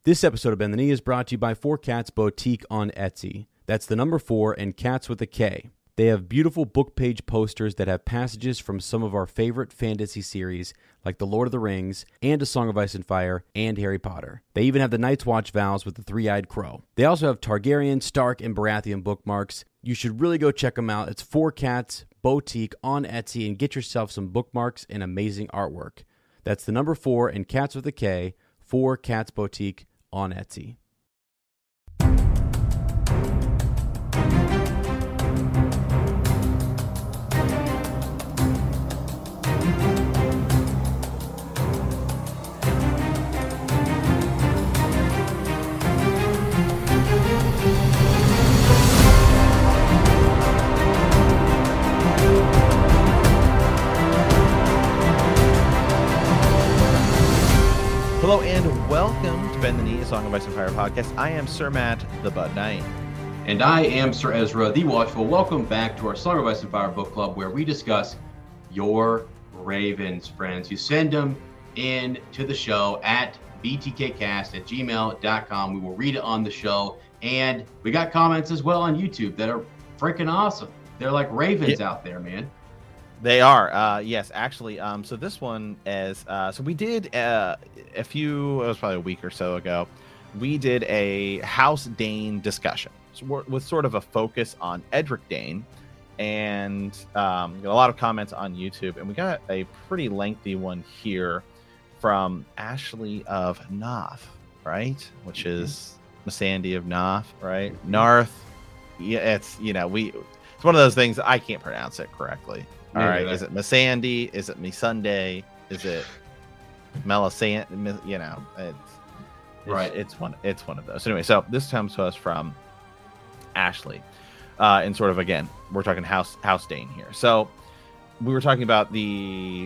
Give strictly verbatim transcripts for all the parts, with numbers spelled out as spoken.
This episode of Bend the Knee is brought to you by Four Cats Boutique on Etsy. That's the number four and cats with a K. They have beautiful book page posters that have passages from some of our favorite fantasy series like The Lord of the Rings and A Song of Ice and Fire and Harry Potter. They even have the Night's Watch vows with the three-eyed crow. They also have Targaryen, Stark, and Baratheon bookmarks. You should really go check them out. It's Four Cats Boutique on Etsy and get yourself some bookmarks and amazing artwork. That's the number four and cats with a K, Four Cats Boutique on Etsy. Hello and welcome to Bend the Knee, a Song of Ice and Fire podcast. I am Sir Matt, the Bud Knight. And I am Sir Ezra, the Watchful. Welcome back to our Song of Ice and Fire book club, where we discuss your Ravens, friends. You send them in to the show at b t k cast at gmail dot com. We will read it on the show. And we got comments as well on YouTube that are freaking awesome. They're like Ravens yeah. out there, man. They are, uh, yes, actually. Um, so this one is, uh, so we did uh, a few, it was probably a week or so ago, we did a House Dayne discussion so with sort of a focus on Edric Dayne, and um, got a lot of comments on YouTube, and we got a pretty lengthy one here from Ashley of Noth, right? Which mm-hmm. is Missandei of Noth, right? Mm-hmm. Narth. Yeah, it's, you know, we, it's one of those things I can't pronounce it correctly. All yeah, right, is it Missandei? Is it Missandei? Is it Melisande? You know, it's, it's right. It's one. It's one of those. So anyway, so this comes to us from Ashley, uh, and sort of again, we're talking House House Dayne here. So we were talking about the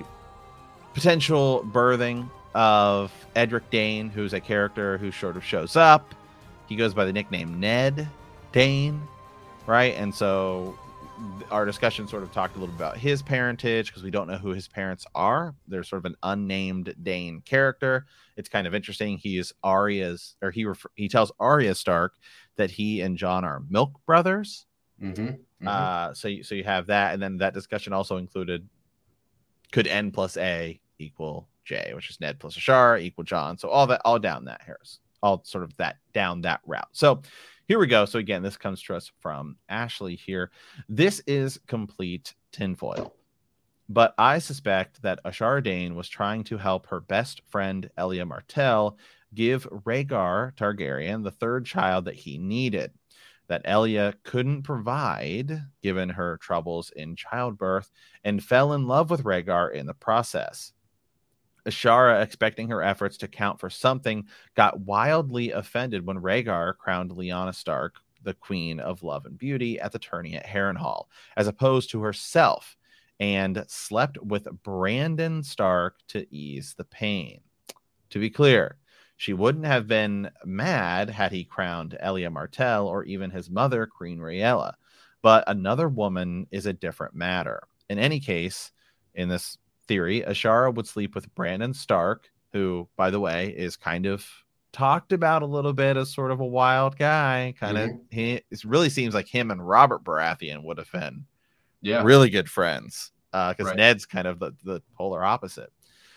potential birthing of Edric Dayne, who's a character who sort of shows up. He goes by the nickname Ned Dayne, right? And so our discussion sort of talked a little bit about his parentage, because we don't know who his parents are. There's sort of an unnamed Dayne character. It's kind of interesting. He is Arya's, or he refer, he tells Arya Stark that he and Jon are milk brothers. Mm-hmm, mm-hmm. Uh, so, you, so you have that, and then that discussion also included, could N plus A equal J, which is Ned plus Ashara equal Jon. So all that, all down that Harris, all sort of that down that route. So here we go. So again, this comes to us from Ashley here. This is complete tinfoil, but I suspect that Ashara Dayne was trying to help her best friend Elia Martell give Rhaegar Targaryen the third child that he needed, that Elia couldn't provide given her troubles in childbirth, and fell in love with Rhaegar in the process. Ashara, expecting her efforts to count for something, got wildly offended when Rhaegar crowned Lyanna Stark the Queen of Love and Beauty at the tourney at Harrenhal, as opposed to herself, and slept with Brandon Stark to ease the pain. To be clear, she wouldn't have been mad had he crowned Elia Martell or even his mother, Queen Rhaella, but another woman is a different matter. In any case, in this theory, Ashara would sleep with Brandon Stark, who, by the way, is kind of talked about a little bit as sort of a wild guy. Kind of, mm-hmm. he it really seems like him and Robert Baratheon would have been yeah. really good friends, because uh, right. Ned's kind of the, the polar opposite.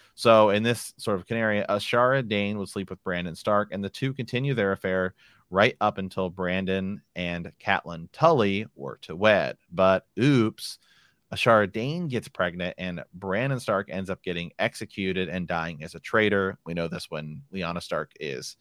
So in this sort of scenario, Ashara Dayne would sleep with Brandon Stark, and the two continue their affair right up until Brandon and Catelyn Tully were to wed. But oops, Ashara Dayne gets pregnant, and Brandon Stark ends up getting executed and dying as a traitor. We know this when Lyanna Stark is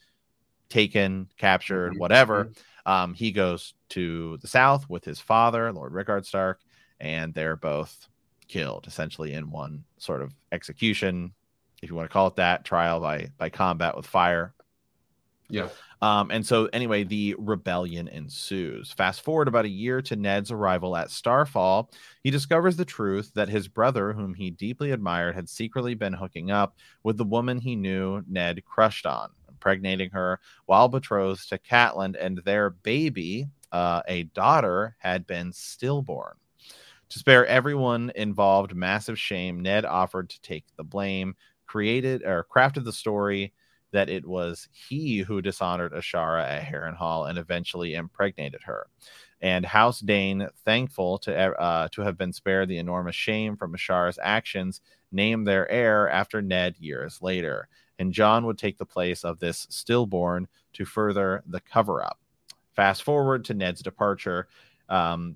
taken, captured, mm-hmm. whatever. Mm-hmm. Um, he goes to the south with his father, Lord Rickard Stark, and they're both killed essentially in one sort of execution, if you want to call it that, trial by by combat with fire. Yeah. Um, and so anyway, the rebellion ensues. Fast forward about a year to Ned's arrival at Starfall. He discovers the truth that his brother, whom he deeply admired, had secretly been hooking up with the woman he knew Ned crushed on, impregnating her while betrothed to Catelyn, and their baby, uh, a daughter, had been stillborn. To spare everyone involved massive shame, Ned offered to take the blame, created or crafted the story that it was he who dishonored Ashara at Harrenhal and eventually impregnated her. And House Dane, thankful to uh, to have been spared the enormous shame from Ashara's actions, named their heir after Ned years later. And Jon would take the place of this stillborn to further the cover-up. Fast forward to Ned's departure. Um,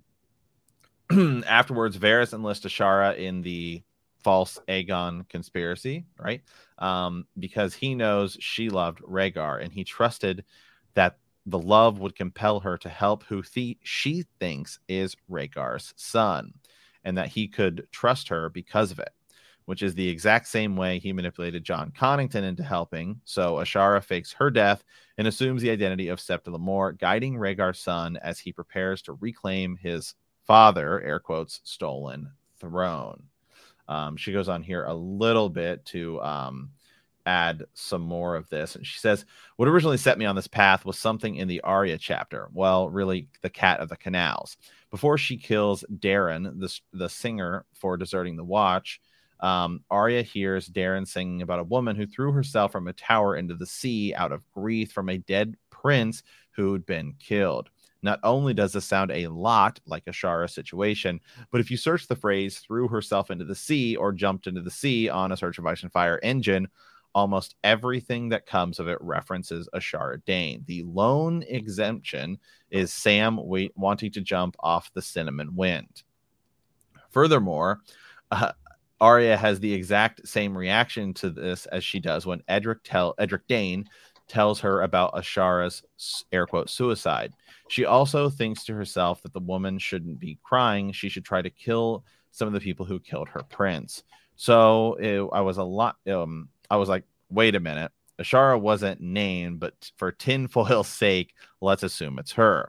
afterwards, Varys enlists Ashara in the false Aegon conspiracy, right? Um, because he knows she loved Rhaegar, and he trusted that the love would compel her to help who th- she thinks is Rhaegar's son, and that he could trust her because of it, which is the exact same way he manipulated Jon Connington into helping. So Ashara fakes her death and assumes the identity of Septa Lemore, guiding Rhaegar's son as he prepares to reclaim his father, air quotes, stolen throne. Um, she goes on here a little bit to um, add some more of this. And she says, what originally set me on this path was something in the Arya chapter. Well, really, the Cat of the Canals. Before she kills Darren, the, the singer, for deserting the Watch, um, Arya hears Darren singing about a woman who threw herself from a tower into the sea out of grief from a dead prince who'd been killed. Not only does this sound a lot like a Ashara situation, but if you search the phrase threw herself into the sea or jumped into the sea on a Search of Ice and Fire engine, almost everything that comes of it references Ashara Dane. The lone exemption is Sam wait, wanting to jump off the Cinnamon Wind. Furthermore, uh, Arya has the exact same reaction to this as she does when Edric, tell, Edric Dane tells her about Ashara's air quote suicide. She also thinks to herself that the woman shouldn't be crying. She should try to kill some of the people who killed her prince. So it, I was a lot. Um, I was like, wait a minute. Ashara wasn't named, but for tinfoil's sake, let's assume it's her.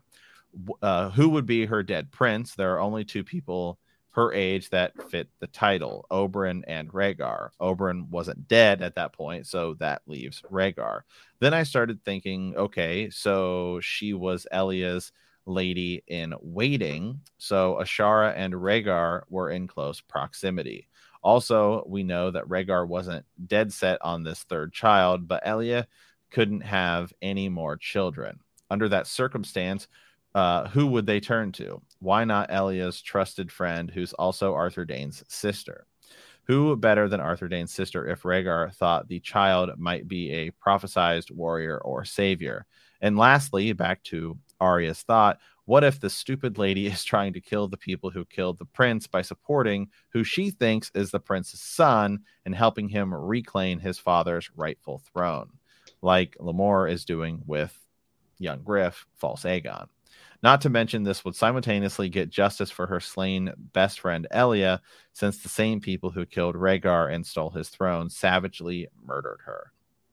Uh, who would be her dead prince? There are only two people her age that fit the title, Oberyn and Rhaegar. Oberyn wasn't dead at that point, so that leaves Rhaegar. Then I started thinking, okay, so she was Elya's lady in waiting, so Ashara and Rhaegar were in close proximity. Also, we know that Rhaegar wasn't dead set on this third child, but Elya couldn't have any more children. Under that circumstance, Uh, who would they turn to? Why not Elya's trusted friend, who's also Arthur Dayne's sister? Who better than Arthur Dayne's sister if Rhaegar thought the child might be a prophesized warrior or savior? And lastly, back to Arya's thought, what if the stupid lady is trying to kill the people who killed the prince by supporting who she thinks is the prince's son and helping him reclaim his father's rightful throne, like Lemore is doing with young Griff, false Aegon? Not to mention, this would simultaneously get justice for her slain best friend Elya, since the same people who killed Rhaegar and stole his throne savagely murdered her.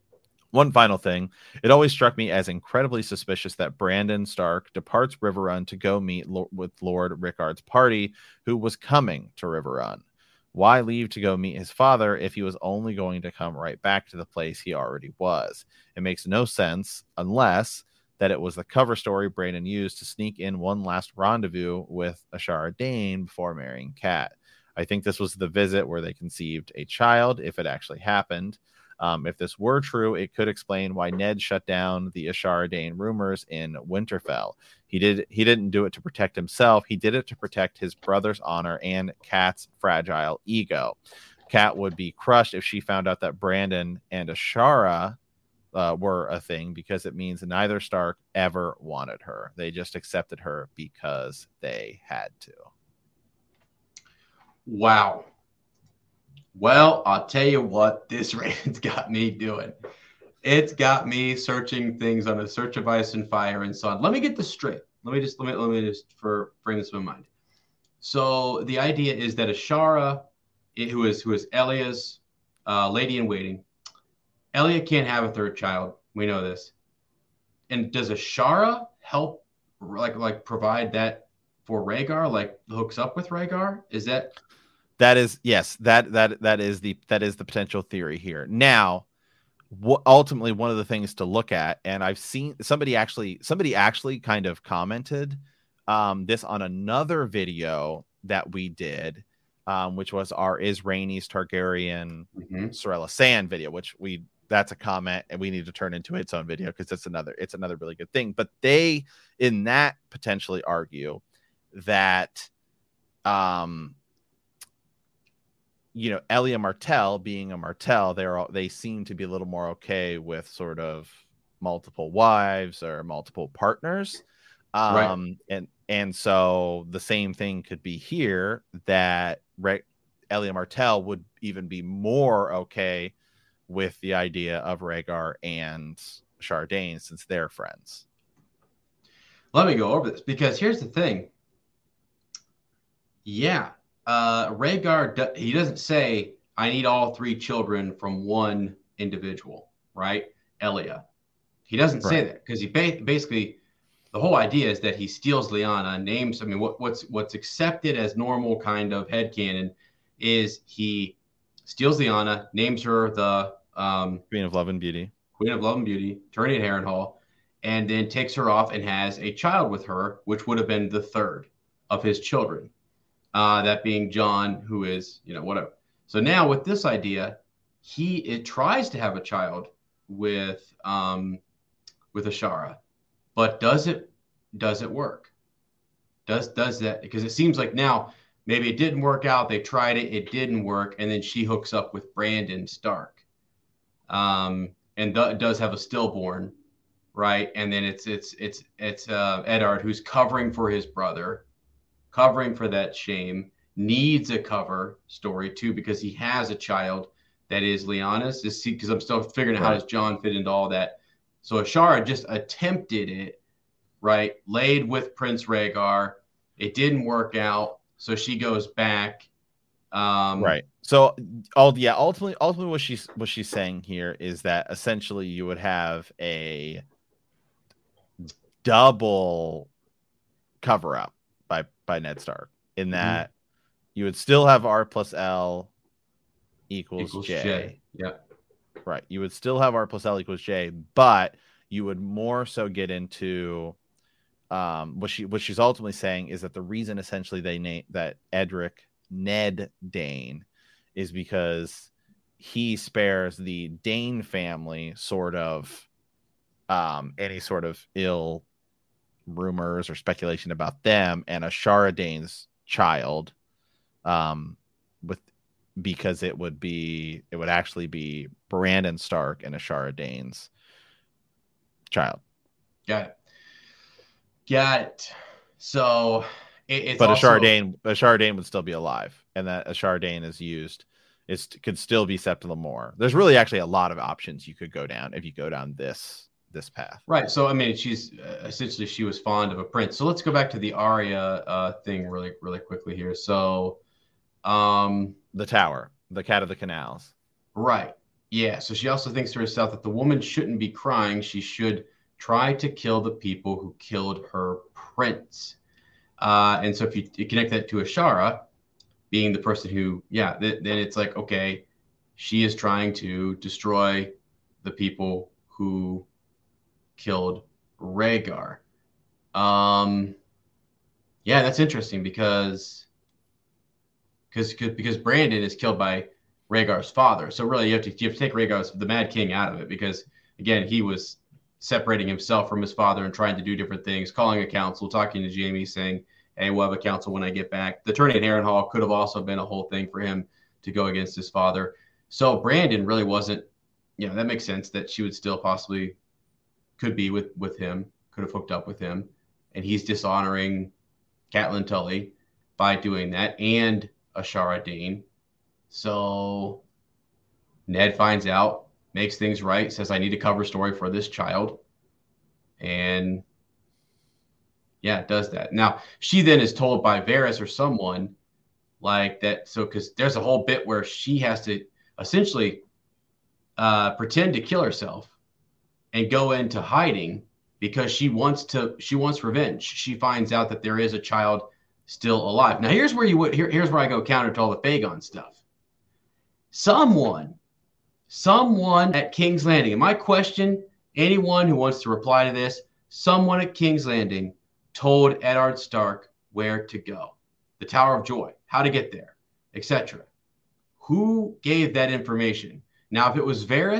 One final thing, it always struck me as incredibly suspicious that Brandon Stark departs Riverrun to go meet lo- with Lord Rickard's party, who was coming to Riverrun. Why leave to go meet his father if he was only going to come right back to the place he already was? It makes no sense unless that it was the cover story Brandon used to sneak in one last rendezvous with Ashara Dane before marrying Kat. I think this was the visit where they conceived a child, if it actually happened. Um, if this were true, it could explain why Ned shut down the Ashara Dane rumors in Winterfell. He did. He didn't do it to protect himself. He did it to protect his brother's honor and Kat's fragile ego. Kat would be crushed if she found out that Brandon and Ashara Uh, were a thing, because it means neither Stark ever wanted her. They just accepted her because they had to. Wow. Well, I'll tell you what, this raid's got me doing. It's got me searching things on a Search of Ice and Fire and Sun. Let me get this straight. Let me just let me let me just for bring this in mind. So the idea is that Ashara, who is who is Elya's uh, lady in waiting, Elya can't have a third child. We know this. And does Ashara help, like, like provide that for Rhaegar? Like, hooks up with Rhaegar? Is that? That is yes. That that that is the that is the potential theory here. Now, what ultimately one of the things to look at, and I've seen somebody actually somebody actually kind of commented um, this on another video that we did, um, which was our Is Rhaenys Targaryen Mm-hmm. Sorella Sand video, which we that's a comment, and we need to turn into its own video because that's another it's another really good thing. But they in that potentially argue that um you know, Elia Martell being a Martell, they're all, they seem to be a little more okay with sort of multiple wives or multiple partners. Um Right. and and so the same thing could be here, that Re- Elia Martell would even be more okay with the idea of Rhaegar and Ashara Dayne since they're friends. Let me go over this, because here's the thing. Yeah, uh, Rhaegar, do- he doesn't say, I need all three children from one individual, right? Elia. He doesn't say Right. that because he ba- basically, the whole idea is that he steals Lyanna, names, I mean, what, what's what's accepted as normal kind of headcanon is he steals Lyanna, names her the um, Queen of Love and Beauty. Queen of Love and Beauty, Attorney at Harrenhal, and then takes her off and has a child with her, which would have been the third of his children. Uh, that being John, who is, you know, whatever. So now with this idea, he it tries to have a child with um, with Ashara, but does it does it work? Does does that, because it seems like now maybe it didn't work out. They tried it, it didn't work, and then she hooks up with Brandon Stark, um, and th- does have a stillborn, right? And then it's it's it's it's uh, Eddard, who's covering for his brother, covering for that shame, needs a cover story too, because he has a child that is Lyanna's. Because I'm still figuring out, right, how does John fit into all that. So Ashara just attempted it, right? Laid with Prince Rhaegar. It didn't work out, so she goes back. Um, right. So, all yeah, ultimately, ultimately, what she's what she's saying here is that essentially you would have a double cover up by by Ned Stark, in that mm-hmm. you would still have R plus L equals, equals J. J. Yeah. Right. You would still have R plus L equals J, but you would more so get into um what she what she's ultimately saying is that the reason essentially they name that Edric Ned Dayne is because he spares the Dayne family sort of um any sort of ill rumors or speculation about them, and Ashara Dayne's child, um with because it would be it would actually be Brandon Stark and Ashara Dayne's child. Got it. Got it. So it, it's but also... Ashara Dayne Ashara Dayne would still be alive, and that Ashara Dayne is used is could still be Septa Lemore. There's really actually a lot of options you could go down if you go down this this path. Right. So I mean, she's uh, essentially she was fond of a prince. So let's go back to the Arya uh, thing really really quickly here. So um the tower, the cat of the canals. Right. Yeah. So she also thinks to herself that the woman shouldn't be crying. She should try to kill the people who killed her prince. Uh, and so if you, you connect that to Ashara being the person who, yeah, th- then it's like, okay, she is trying to destroy the people who killed Rhaegar. Um, yeah, that's interesting because because because Brandon is killed by Rhaegar's father. So really, you have to you have to take Rhaegar's the Mad King out of it, because again, he was separating himself from his father and trying to do different things, calling a council, talking to Jaime, saying, hey, we'll have a council when I get back. The tourney at Harrenhal could have also been a whole thing for him to go against his father. So Brandon really wasn't, you know, that makes sense that she would still possibly could be with, with him, could have hooked up with him. And he's dishonoring Catelyn Tully by doing that, and Ashara Dayne. So Ned finds out, makes things right, says, I need a cover story for this child. And yeah, does that. Now, she then is told by Varys or someone like that. So, because there's a whole bit where she has to essentially uh, pretend to kill herself and go into hiding because she wants to, she wants revenge. She finds out that there is a child still alive. Now, here's where you would, here, here's where I go counter to all the Fagon stuff. Someone, someone at King's Landing, and my question, anyone who wants to reply to this, someone at King's Landing told Eddard Stark where to go, the Tower of Joy, how to get there, et cetera. Who gave that information? Now, if it was Varys,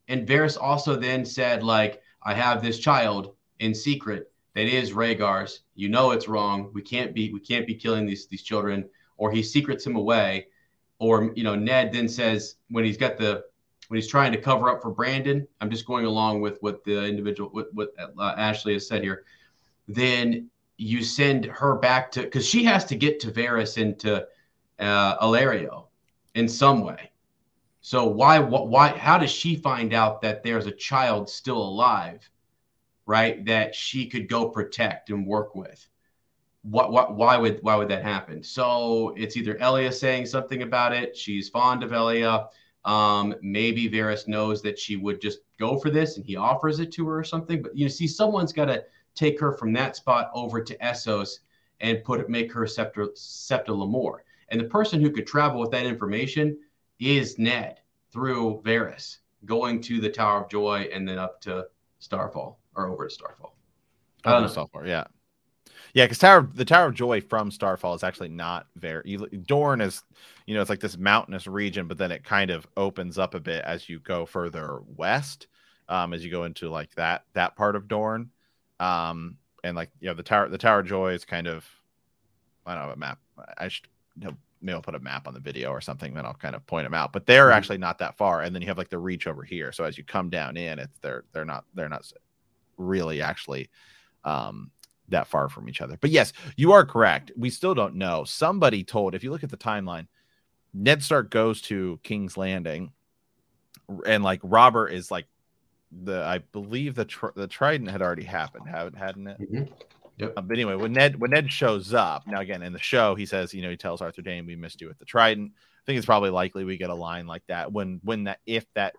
and Varys also then said, like, I have this child in secret that is Rhaegar's. You know it's wrong. We can't be we can't be killing these these children. Or he secrets him away. Or, you know, Ned then says when he's got the when he's trying to cover up for Brandon, I'm just going along with what the individual what, what uh, Ashley has said here. Then you send her back to, because she has to get to Varys and to uh, Ilario in some way. So why, why, how does she find out that there's a child still alive, right? That she could go protect and work with? What, what, why would, why would that happen? So it's either Elia saying something about it. She's fond of Elia. Um, maybe Varys knows that she would just go for this and he offers it to her or something. But you see, someone's got to take her from that spot over to Essos and put it, make her Septa, Septa Lemore. And the person who could travel with that information is Ned through Varys, going to the Tower of Joy and then up to Starfall or over to Starfall. I don't know. Starfall, yeah. Yeah, because Tower, the Tower of Joy from Starfall is actually not very. Dorne is, you know, it's like this mountainous region, but then it kind of opens up a bit as you go further west, um, as you go into like that that part of Dorne. Um, and like, you know, the tower, the Tower of Joy is kind of, I don't know, a map. I should, you know, maybe I'll put a map on the video or something, then I'll kind of point them out, but they're mm-hmm. actually not that far. And then you have like the reach over here. So as you come down in, it's, they're, they're not, they're not really actually, um, that far from each other. But yes, you are correct. We still don't know. Somebody told, if you look at the timeline, Ned Stark goes to King's Landing and like Robert is like, the I believe the tr- the Trident had already happened, haven't hadn't it? Mm-hmm. Yep. Um, but anyway, when Ned when Ned shows up now, again in the show, he says, you know, he tells Arthur Dayne, "We missed you with the Trident." I think it's probably likely we get a line like that when when that if that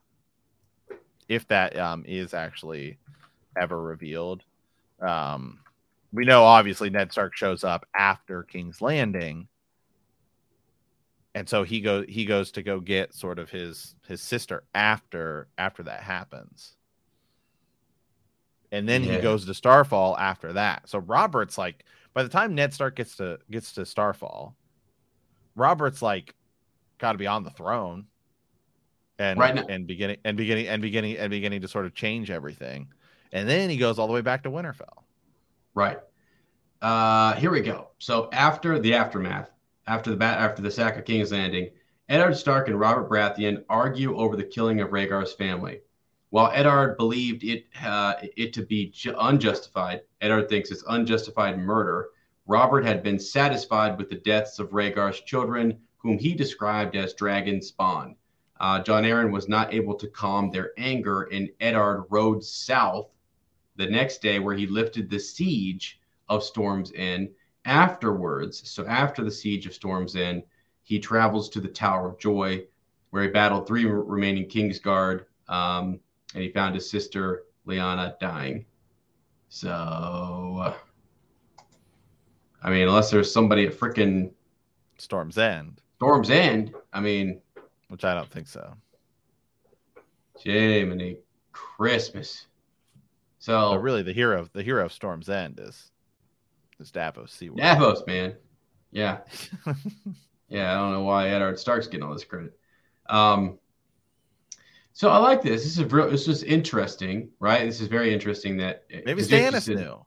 if that um is actually ever revealed. Um, we know obviously Ned Stark shows up after King's Landing. And so he goes he goes to go get sort of his his sister after after that happens. And then yeah. he goes to Starfall after that. So Robert's like, by the time Ned Stark gets to gets to Starfall, Robert's like got to be on the throne and right now. and beginning and beginning and beginning and beginning to sort of change everything. And then he goes all the way back to Winterfell. Right. Uh, here we go. So after the aftermath, after the bat, after the sack of King's Landing, Eddard Stark and Robert Baratheon argue over the killing of Rhaegar's family. While Eddard believed it uh, it to be ju- unjustified, Eddard thinks it's unjustified murder. Robert had been satisfied with the deaths of Rhaegar's children, whom he described as dragon spawn. Uh, Jon Arryn was not able to calm their anger, and Eddard rode south the next day, where he lifted the siege of Storm's End. Afterwards, so after the siege of Storm's End, he travels to the Tower of Joy, where he battled three remaining Kingsguard. Um, and he found his sister Lyanna dying. So, I mean, unless there's somebody at frickin' Storm's End. Storm's End. I mean, which I don't think so. Jiminy Christmas. So, but really, the hero, the hero of Storm's End is is Davos Seaworth. Davos, man. Yeah, yeah. I don't know why Eddard Stark's getting all this credit. Um. So I like this. This is real. This is interesting, right? This is very interesting. That maybe Stannis knew.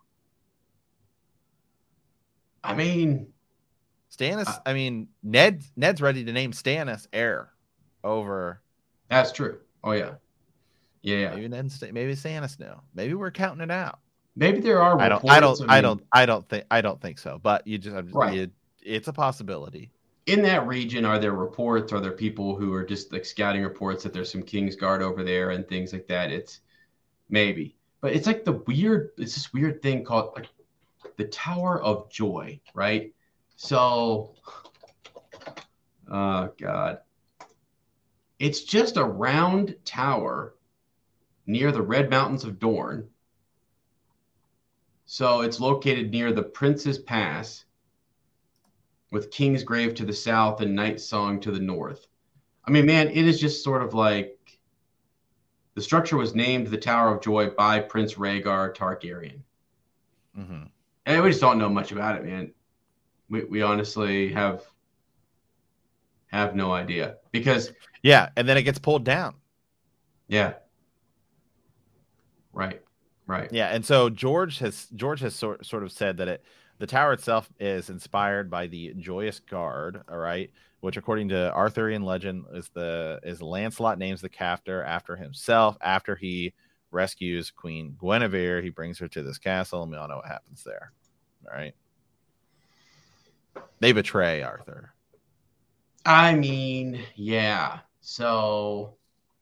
I mean, Stannis. Uh, I mean, Ned. Ned's ready to name Stannis heir over. That's true. Oh yeah, yeah. yeah. Maybe Ned. Maybe Stannis knew. Maybe we're counting it out. Maybe there are. I don't. I don't. I, mean, I don't. I don't think. I don't think so. But you just. Right. You, it's a possibility. In that region, are there reports? Are there people who are just like scouting reports that there's some Kingsguard over there and things like that? It's maybe, but it's like the weird, it's this weird thing called like the Tower of Joy, right? So, oh God, it's just a round tower near the Red Mountains of Dorne. So it's located near the Prince's Pass, with Kingsgrave to the south and Night Song to the north. I mean, man, it is just sort of like the structure was named the Tower of Joy by Prince Rhaegar Targaryen. Mm-hmm. And we just don't know much about it, man. We we honestly have have no idea because yeah, and then it gets pulled down. Yeah, Right. Right. Yeah, and so George has George has sort sort of said that it the tower itself is inspired by the Joyous Guard, all right, which according to Arthurian legend is the is Lancelot names the captor after himself after he rescues Queen Guinevere. He brings her to this castle, and we all know what happens there. All right. They betray Arthur. I mean, yeah. So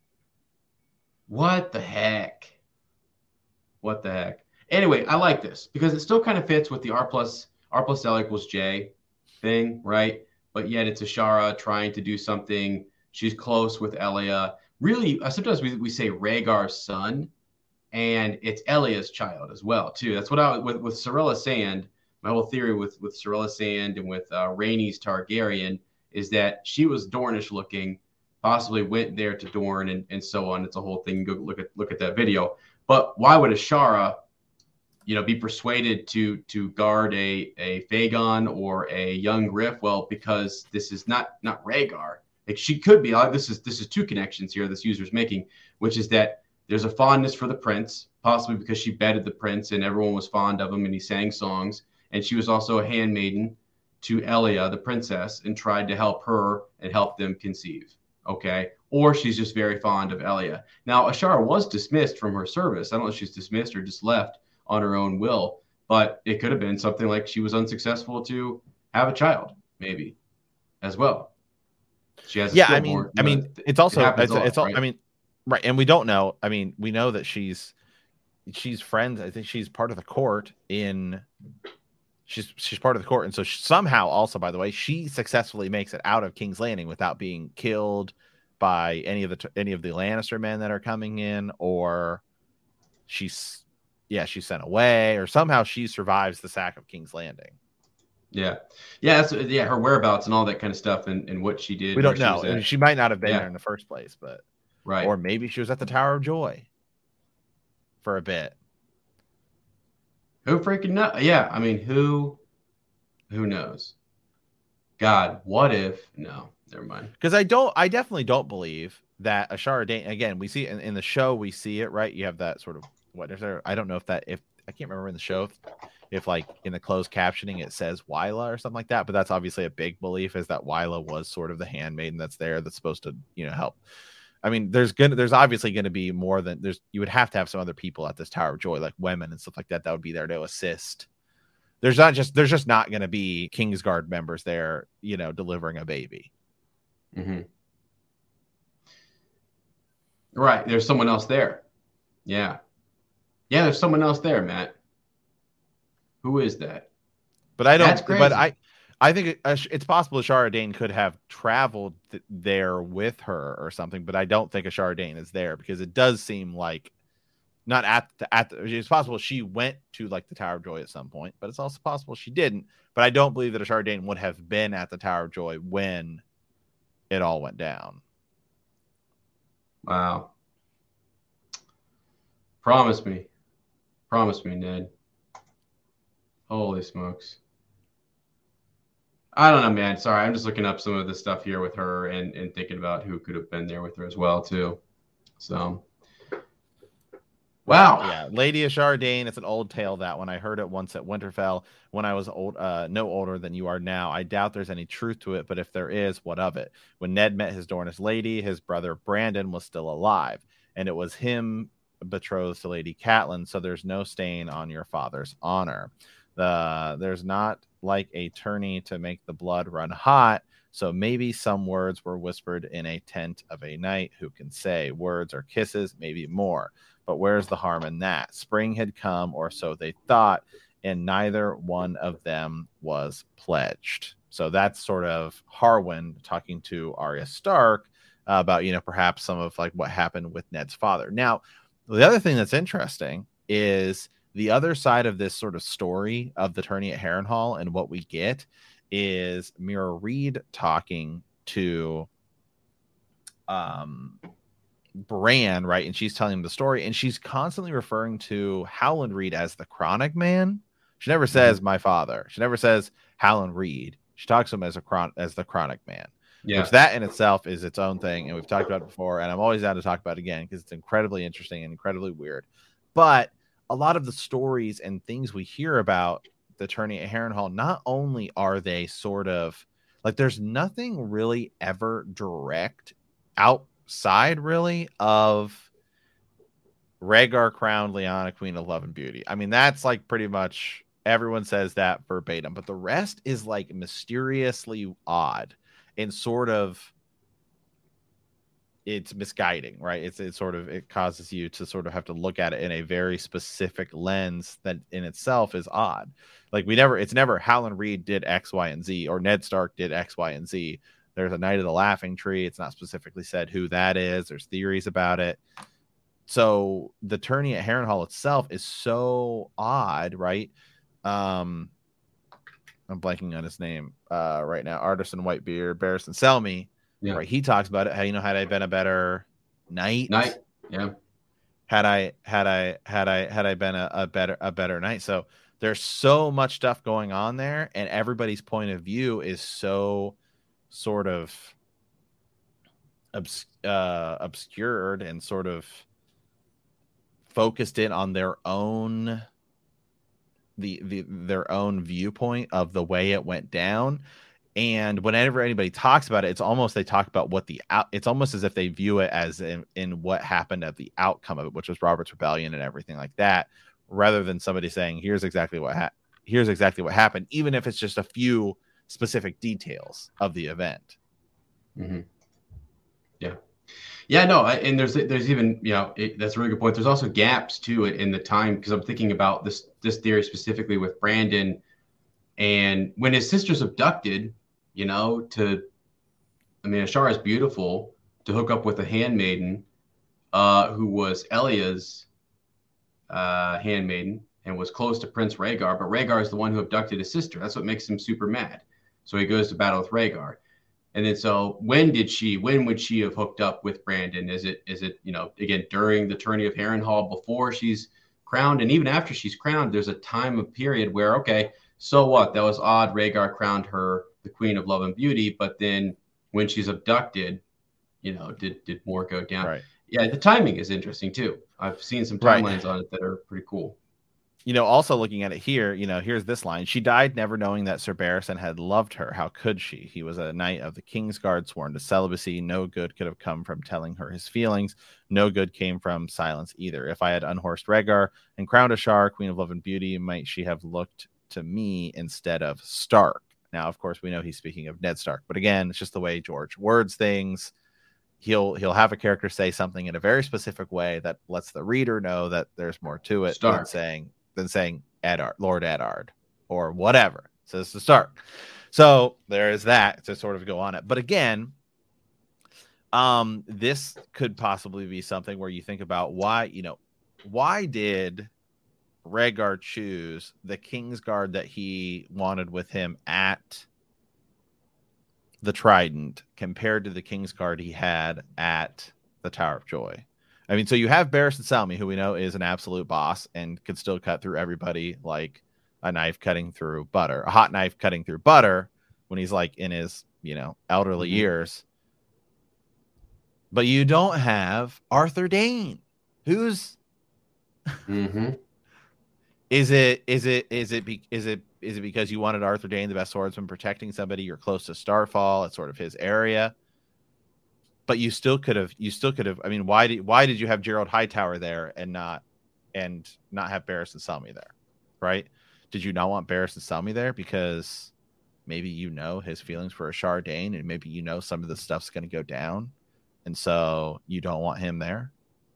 what the heck? What the heck? Anyway, I like this because it still kind of fits with the R plus R plus L equals J thing, right? But yet it's Ashara trying to do something. She's close with Elia. Really, sometimes we, we say Rhaegar's son, and it's Elia's child as well, too. That's what I with with Sarilla Sand. My whole theory with with Sarilla Sand and with uh, Rhaenys Targaryen is that she was Dornish looking, possibly went there to Dorne and, and so on. It's a whole thing. Go look at look at that video. But why would Ashara, you know, be persuaded to to guard a a Fagon or a young Griff? Well, because this is not not Rhaegar. Like she could be. This is this is two connections here this user's making, which is that there's a fondness for the prince, possibly because she bedded the prince and everyone was fond of him and he sang songs. And she was also a handmaiden to Elia, the princess, and tried to help her and help them conceive. Okay. Or she's just very fond of Elia. Now, Ashara was dismissed from her service. I don't know if she's dismissed or just left on her own will, but it could have been something like she was unsuccessful to have a child, maybe, as well. She has a yeah, I mean, I mean, it it's also, it it's, lot, it's all, right? I mean, right. And we don't know. I mean, we know that she's, she's friends. I think she's part of the court in, she's, she's part of the court. And so she, somehow also, by the way, she successfully makes it out of King's Landing without being killed by any of the, any of the Lannister men that are coming in, or she's, yeah, she's sent away, or somehow she survives the sack of King's Landing. Yeah. Yeah. That's, yeah. Her whereabouts and all that kind of stuff and, and what she did. We don't she know. at. She might not have been yeah. there in the first place, but right. Or maybe she was at the Tower of Joy for a bit. Who freaking know? Yeah. I mean, who, who knows? God, what if, no, never mind. Because I don't, I definitely don't believe that Ashara Dayne, again, we see in, in the show, we see it, right? You have that sort of, what is there? I don't know if that, if, I can't remember in the show, if, if like in the closed captioning, it says Wyla or something like that, but that's obviously a big belief is that Wyla was sort of the handmaiden that's there that's supposed to, you know, help. I mean, there's gonna, there's obviously going to be more than there's, you would have to have some other people at this Tower of Joy, like women and stuff like that, that would be there to assist. There's not just, there's just not going to be Kingsguard members there, you know, delivering a baby. Mm-hmm. Right. There's someone else there. Yeah. Yeah. There's someone else there, Matt. Who is that? But I don't, That's crazy. but I, I think it, it's possible Ashara Dayne could have traveled th- there with her or something, but I don't think Ashara Dayne is there because it does seem like not at the, at the, it's possible she went to like the Tower of Joy at some point, but it's also possible she didn't. But I don't believe that Ashara Dayne would have been at the Tower of Joy when it all went down. Wow. Promise me. Promise me, Ned. Holy smokes. I don't know, man. Sorry, I'm just looking up some of the stuff here with her and, and thinking about who could have been there with her as well, too. So, wow. Yeah, Lady Ashara Dayne. It's an old tale, that one. I heard it once at Winterfell when I was old, uh, no older than you are now. I doubt there's any truth to it, but if there is, what of it? When Ned met his Dornish lady, his brother Brandon was still alive, and it was him betrothed to Lady Catelyn, so there's no stain on your father's honor. The there's not like a tourney to make the blood run hot, so maybe some words were whispered in a tent of a night. Who can say? Words or kisses, maybe more. But where's the harm in that? Spring had come, or so they thought, and neither one of them was pledged. So that's sort of Harwin talking to Arya Stark uh, about, you know, perhaps some of like what happened with Ned's father. Now, the other thing that's interesting is the other side of this sort of story of the tourney at Harrenhal, and what we get is Mira Reed talking to um, Bran, right? And she's telling him the story, and she's constantly referring to Howland Reed as the Chronic Man. She never says mm-hmm. my father. She never says Howland Reed. She talks to him as a chron- as the Chronic Man. Yeah. Which that in itself is its own thing, and we've talked about it before, and I'm always down to talk about it again because it's incredibly interesting and incredibly weird. But a lot of the stories and things we hear about the tourney at Harrenhal, not only are they sort of like, there's nothing really ever direct outside really of Rhaegar crowned Lyanna Queen of Love and Beauty. I mean, that's like pretty much everyone says that verbatim, but the rest is like mysteriously odd and sort of, it's misguiding, right? It's it sort of it causes you to sort of have to look at it in a very specific lens that in itself is odd. Like we never, it's never Howland Reed did X, Y, and Z, or Ned Stark did X, Y, and Z. There's a Knight of the Laughing Tree. It's not specifically said who that is. There's theories about it. So the tourney at Harrenhal itself is so odd, right? Um, I'm blanking on his name uh, right now. Artisan Whitebeard, Barristan Selmy. Yeah. Right. He talks about it. How, you know, had I been a better knight, knight, yeah. Had I, had I, had I, had I been a, a better, a better knight. So there's so much stuff going on there, and everybody's point of view is so sort of obs- uh, obscured and sort of focused in on their own, the, the, their own viewpoint of the way it went down. And whenever anybody talks about it, it's almost they talk about what the out. It's almost as if they view it as in, in what happened at the outcome of it, which was Robert's Rebellion and everything like that, rather than somebody saying, "Here's exactly what ha- here's exactly what happened," even if it's just a few specific details of the event. Mm-hmm. Yeah, yeah, no, I, and there's there's even you know it, that's a really good point. There's also gaps too in the time, because I'm thinking about this this theory specifically with Brandon, and when his sister's abducted. You know, to, I mean, Ashara is beautiful, to hook up with a handmaiden uh, who was Elia's uh, handmaiden and was close to Prince Rhaegar, but Rhaegar is the one who abducted his sister. That's what makes him super mad. So he goes to battle with Rhaegar. And then, so when did she, when would she have hooked up with Brandon? Is it, is it, you know, again, during the tourney of Harrenhal, before she's crowned? And even after she's crowned, there's a time of period where, okay, so what? That was odd. Rhaegar crowned her the Queen of Love and Beauty, but then when she's abducted, you know, did did more go down? Right. Yeah, the timing is interesting too. I've seen some timelines right. on it that are pretty cool. You know, also looking at it here, you know, here's this line: "She died never knowing that Sir Barristan had loved her. How could she? He was a knight of the Kingsguard, sworn to celibacy. No good could have come from telling her his feelings. No good came from silence either. If I had unhorsed Rhaegar and crowned Ashara, Queen of Love and Beauty, might she have looked to me instead of Stark?" Now, of course, we know he's speaking of Ned Stark, but again, it's just the way George words things. He'll he'll have a character say something in a very specific way that lets the reader know that there's more to it Stark. than saying than saying Eddard, Lord Eddard, or whatever. So it's the Stark. So there is that to sort of go on it. But again, um, this could possibly be something where you think about why, you know, why did Rhaegar choose the Kingsguard that he wanted with him at the Trident compared to the Kingsguard he had at the Tower of Joy? I mean, so you have Barristan Selmy, who we know is an absolute boss and could still cut through everybody like a knife cutting through butter, a hot knife cutting through butter when he's like in his, you know, elderly mm-hmm. years. But you don't have Arthur Dayne, who's mm-hmm. Is it is it is it be, is it is it because you wanted Arthur Dayne, the best swordsman, protecting somebody? You're close to Starfall. It's sort of his area, but you still could have you still could have. I mean, why did why did you have Gerald Hightower there and not and not have Barristan Selmy there, right? Did you not want Barristan Selmy there because maybe you know his feelings for Ashara Dayne, and maybe you know some of the stuff's going to go down, and so you don't want him there?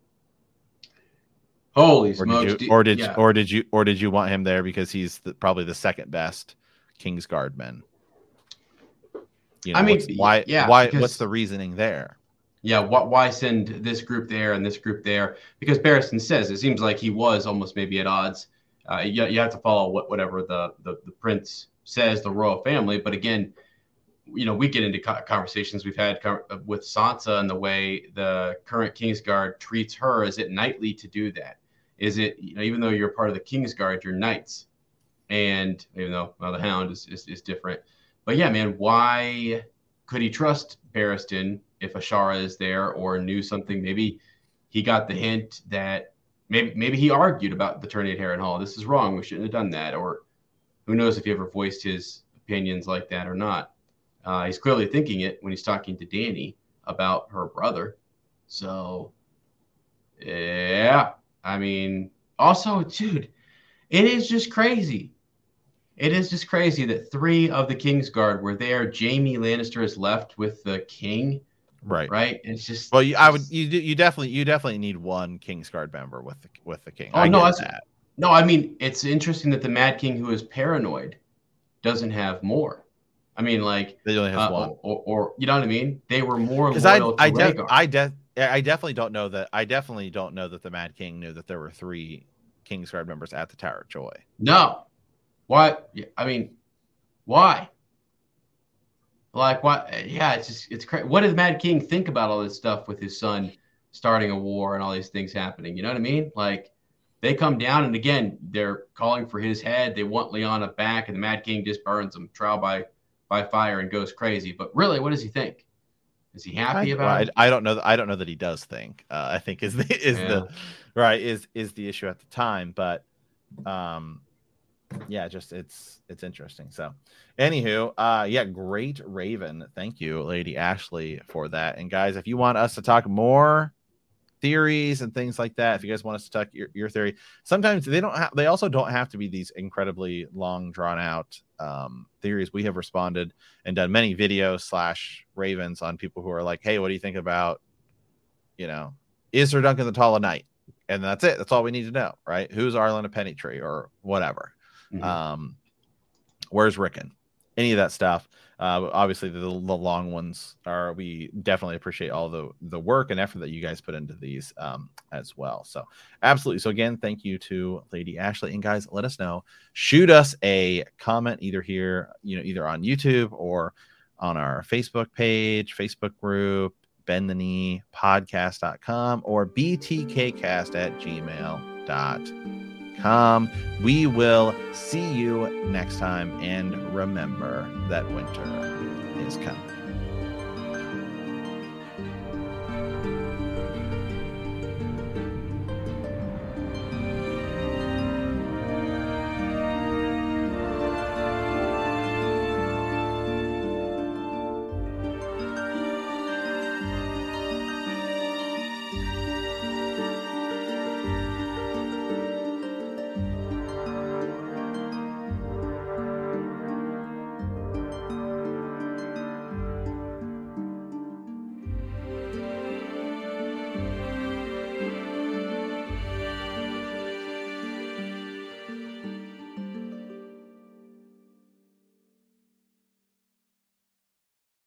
Holy or smokes! Did you, or did yeah. or did you or did you want him there because he's the, probably the second best Kingsguardman? You know, I mean, why? Yeah, why? Because, what's the reasoning there? Yeah, wh- why send this group there and this group there? Because Barristan says it seems like he was almost maybe at odds. Uh, you, you have to follow what whatever the, the the prince says, the royal family. But again, you know, we get into co- conversations we've had co- with Sansa and the way the current Kingsguard treats her. Is it knightly to do that? Is it, you know, even though you're part of the Kingsguard, you're knights, and even though well, the Hound is, is is different. But yeah, man, why could he trust Barristan if Ashara is there, or knew something? Maybe he got the hint that maybe maybe he argued about the tourney at Harrenhal. This is wrong. We shouldn't have done that. Or who knows if he ever voiced his opinions like that or not. Uh, he's clearly thinking it when he's talking to Dany about her brother. So, yeah. I mean, also, dude, it is just crazy. It is just crazy that three of the Kingsguard were there. Jaime Lannister is left with the king. Right. Right. It's just well, you, I would you you definitely you definitely need one Kingsguard member with the with the king. Oh I no, get that's, that. no, I mean it's interesting that the Mad King, who is paranoid, doesn't have more. I mean, like they only have uh, one, or, or, or you know what I mean? They were more because I loyal I to de- Rhaegar. I de- I definitely don't know that I definitely don't know that the Mad King knew that there were three Kingsguard members at the Tower of Joy. No, why? I mean, why? Like what? Yeah, it's just it's crazy. What did the Mad King think about all this stuff with his son starting a war and all these things happening? You know what I mean? Like they come down and again they're calling for his head. They want Lyanna back, and the Mad King just burns him, trial by by fire, and goes crazy. But really, what does he think? Is he happy I, about well, it? I, I don't know. I don't know that he does think. Uh, I think is the is Yeah. the right is is the issue at the time. But um, yeah, just it's it's interesting. So, anywho, uh, yeah, great Raven. Thank you, Lady Ashley, for that. And guys, if you want us to talk more theories and things like that, if you guys want us to talk your, your theory, sometimes they don't have. They also don't have to be these incredibly long, drawn out um, theories. We have responded and done many videos slash Ravens on people who are like, "Hey, what do you think about, you know, is Sir Duncan the Tall of Night?" And that's it. That's all we need to know, right? Who's Arlen a Pennytree or whatever. Mhm. Um, where's Rickon? Any of that stuff. Uh, obviously, the, the long ones are. We definitely appreciate all the the work and effort that you guys put into these um, as well. So, absolutely. So again, thank you to Lady Ashley, and guys, let us know. Shoot us a comment either here, you know, either on YouTube or on our Facebook page, Facebook group, bend the knee podcast dot com or b t k cast at gmail dot com. We will see you next time, and remember that winter is coming.